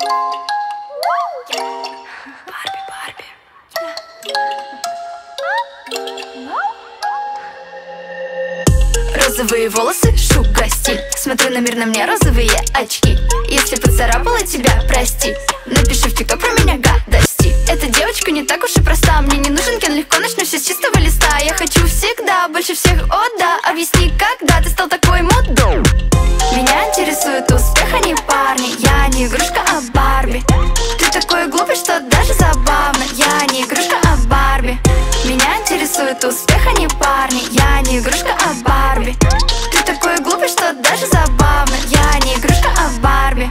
Розовые волосы, шуга, стиль. Смотрю на мир, на мне розовые очки. Если поцарапала тебя, прости. Напиши в ТикТок про меня гадости. Эта девочка не так уж и проста. Мне не нужен Кен, легко начну все с чистого листа. Я хочу всегда, больше всех, о да. Объясни, когда ты стал такой модой. Меня интересует успех, а не парни. Я не игрушка, а Барби. Ты такой глупый, что даже забавно. Я не игрушка, а Барби. Меня интересует успех, а не парни. Я не игрушка, а Барби. Ты такой глупый, что даже забавно. Я не игрушка, а Барби.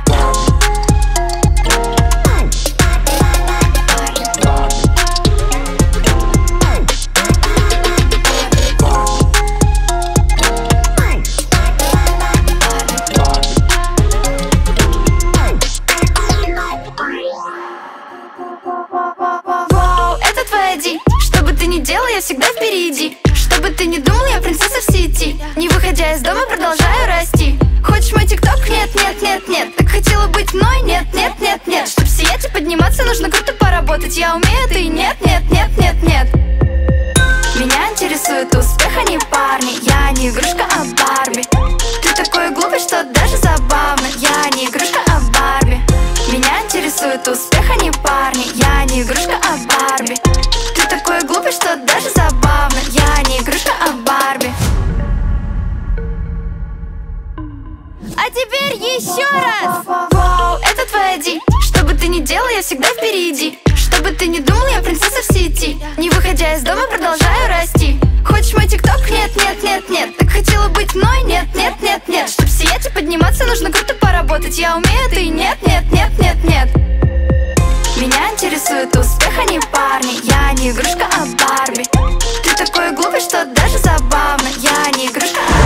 Вау, это твоя Ди. Что бы ты ни делал, я всегда впереди. Что бы ты ни думал, я принцесса в сети. Не выходя из дома, продолжаю расти. Хочешь мой ТикТок? Нет, нет, нет, нет. Так хотела быть мной? Нет, нет, нет, нет. Чтоб сиять и подниматься, нужно круто поработать. Я умею, ты нет, нет, нет, нет, нет. Меня интересует успех, а не парни. Я не игрушка, а Барби. Ты такой глупый, что даже забавно. Я не игрушка, а Барби. Меня интересует успех, а не парни. Я не игрушка, а Барби. Ты такой глупый, что даже забавно. Я не игрушка, а Барби. А теперь еще раз. Вау, это твоя Ди. Что бы ты ни делал, я всегда впереди. Что бы ты ни думал, я принцесса в сети. Не выходя из дома, продолжаю расти. Хочешь мой ТикТок? Нет, нет, нет, нет. Так хотела быть мной? Нет, нет, нет, нет. Чтоб сиять и подниматься, нужно круто поработать. Я умею, ты нет, нет, нет, нет, нет. Меня интересует успех, а не парни. Я не игрушка, а Барби. Ты такой глупый, что даже забавно. Я не игрушка, а